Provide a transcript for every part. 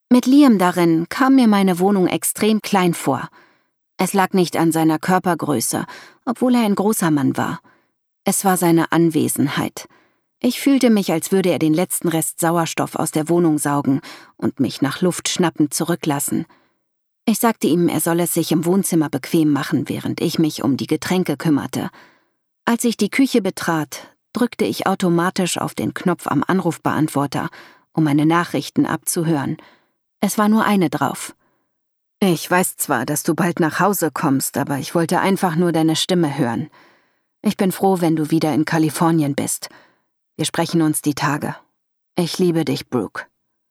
Mit Liam darin kam mir meine Wohnung extrem klein vor. Es lag nicht an seiner Körpergröße, obwohl er ein großer Mann war. Es war seine Anwesenheit. Ich fühlte mich, als würde er den letzten Rest Sauerstoff aus der Wohnung saugen und mich nach Luft schnappend zurücklassen. Ich sagte ihm, er soll es sich im Wohnzimmer bequem machen, während ich mich um die Getränke kümmerte. Als ich die Küche betrat, drückte ich automatisch auf den Knopf am Anrufbeantworter, um meine Nachrichten abzuhören. Es war nur eine drauf. »Ich weiß zwar, dass du bald nach Hause kommst, aber ich wollte einfach nur deine Stimme hören. Ich bin froh, wenn du wieder in Kalifornien bist. Wir sprechen uns die Tage. Ich liebe dich, Brooke.«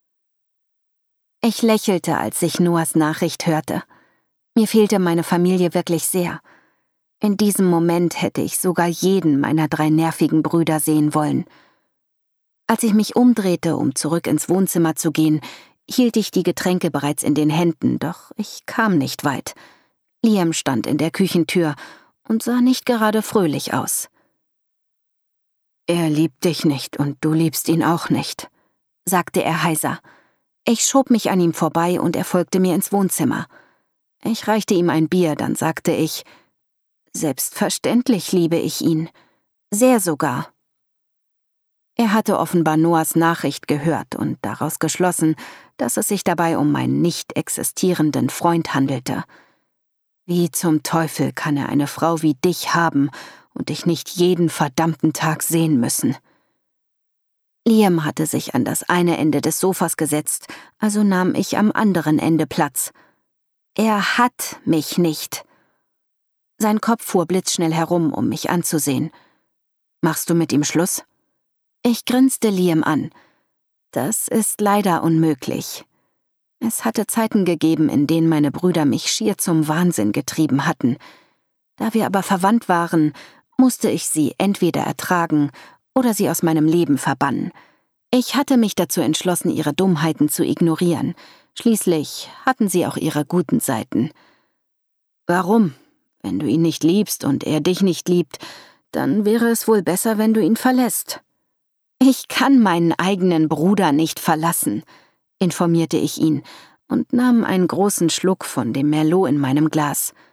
Ich lächelte, als ich Noahs Nachricht hörte. Mir fehlte meine Familie wirklich sehr. In diesem Moment hätte ich sogar jeden meiner 3 nervigen Brüder sehen wollen. Als ich mich umdrehte, um zurück ins Wohnzimmer zu gehen, hielt ich die Getränke bereits in den Händen, doch ich kam nicht weit. Liam stand in der Küchentür und sah nicht gerade fröhlich aus. »Er liebt dich nicht und du liebst ihn auch nicht«, sagte er heiser. Ich schob mich an ihm vorbei und er folgte mir ins Wohnzimmer. Ich reichte ihm ein Bier, dann sagte ich, »Selbstverständlich liebe ich ihn. Sehr sogar.« Er hatte offenbar Noahs Nachricht gehört und daraus geschlossen, dass es sich dabei um meinen nicht existierenden Freund handelte. Wie zum Teufel kann er eine Frau wie dich haben und dich nicht jeden verdammten Tag sehen müssen? Liam hatte sich an das eine Ende des Sofas gesetzt, also nahm ich am anderen Ende Platz. Er hat mich nicht. Sein Kopf fuhr blitzschnell herum, um mich anzusehen. »Machst du mit ihm Schluss?« Ich grinste Liam an. Das ist leider unmöglich. Es hatte Zeiten gegeben, in denen meine Brüder mich schier zum Wahnsinn getrieben hatten. Da wir aber verwandt waren, musste ich sie entweder ertragen oder sie aus meinem Leben verbannen. Ich hatte mich dazu entschlossen, ihre Dummheiten zu ignorieren. Schließlich hatten sie auch ihre guten Seiten. »Warum? Wenn du ihn nicht liebst und er dich nicht liebt, dann wäre es wohl besser, wenn du ihn verlässt.« »Ich kann meinen eigenen Bruder nicht verlassen«, informierte ich ihn und nahm einen großen Schluck von dem Merlot in meinem Glas.